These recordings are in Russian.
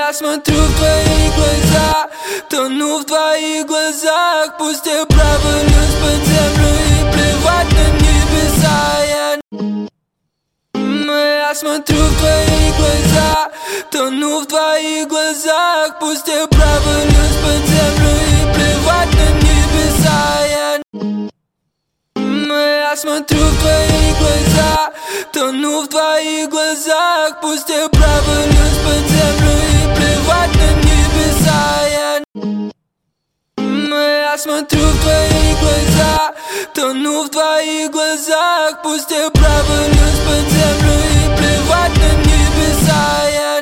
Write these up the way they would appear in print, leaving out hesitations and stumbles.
Я смотрю в твои глаза, тону в твоих глазах. Пусть я провалюсь под землю и плевать на небеса. Я смотрю в твои глаза, тону в твоих глазах. Пусть я провалюсь под землю и плевать на небеса. Я смотрю в твои глаза, тону в твоих глазах. Пусть я провалюсь под землю и плевать на небеса. Я смотрю в твои глаза, тону в твоих глазах. Пусть я провалюсь под землю и плевать на небеса.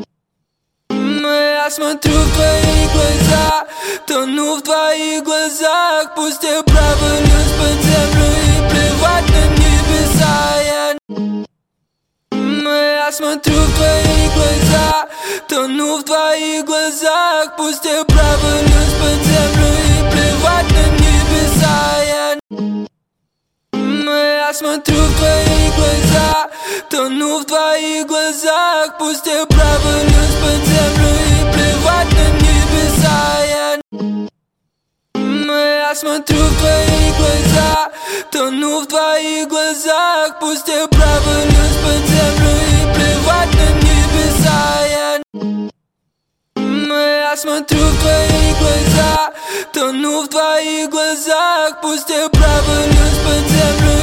Я смотрю в твои глаза, тону в твоих глазах. Пусть я провалюсь под землю и плевать на небеса. Я смотрю в твои глаза, тону в твоих глазах. Пусть я провалюсь под землю и плевать на небеса. Я смотрю в твои глаза, тону в твоих глазах. Пусть я провалюсь под землю и плевать на небеса. Я смотрю в твои глаза, тону в твоих глазах. Пусть я провалюсь под землю и плевать на небеса. Я смотрю в твои глаза, тону в твоих глазах. Пусть я провалюсь под землю